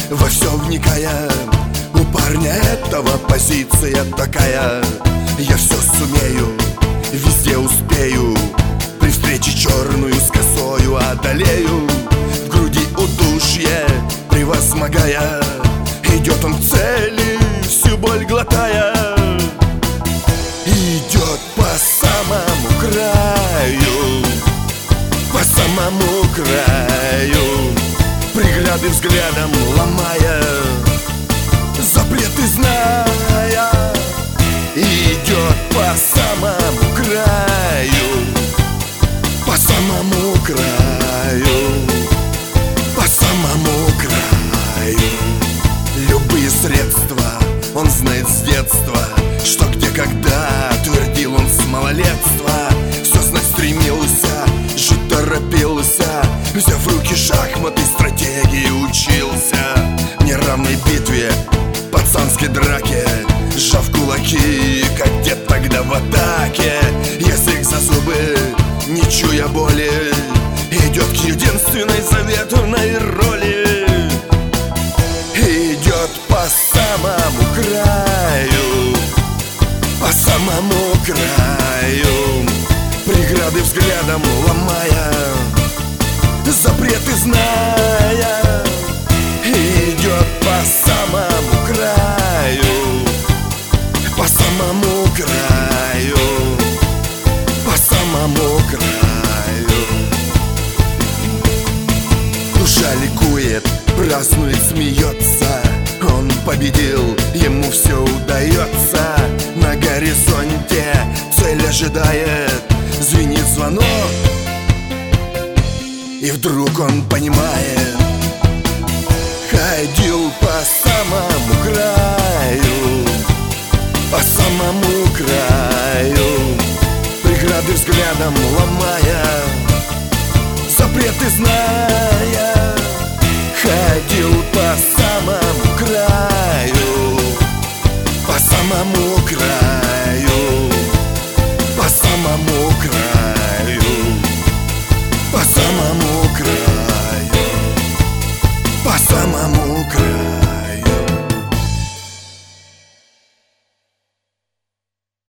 во все вникая. У парня этого позиция такая: я все сумею, везде успею, при встрече черную с косою одолею. В груди удушье превозмогая, идет он к цели, всю боль глотая. Идет по самому краю, по самому краю, пригляды взглядом ломая, запреты зная. Идет по самому краю, по самому краю, по самому краю. Любые средства он знает с детства, что где когда, твердил он с малолетства. Все знать стремился, жить торопился, взяв в руки шахматы, стратегии учился. В неравной битве, пацанской драке, сжав кулаки, как дед тогда в атаке. Язык за зубы, не чуя боли, идет к единственной заветной роли. Идет по самому краю, по самому краю, преграды взглядом ломая, запреты зная. Идет по самому краю, по самому краю, по самому краю. Душа ликует, празднует, смеется. Он победил, ему все удается. На горизонте цель ожидает, звенит звонок, и вдруг он понимает: ходил по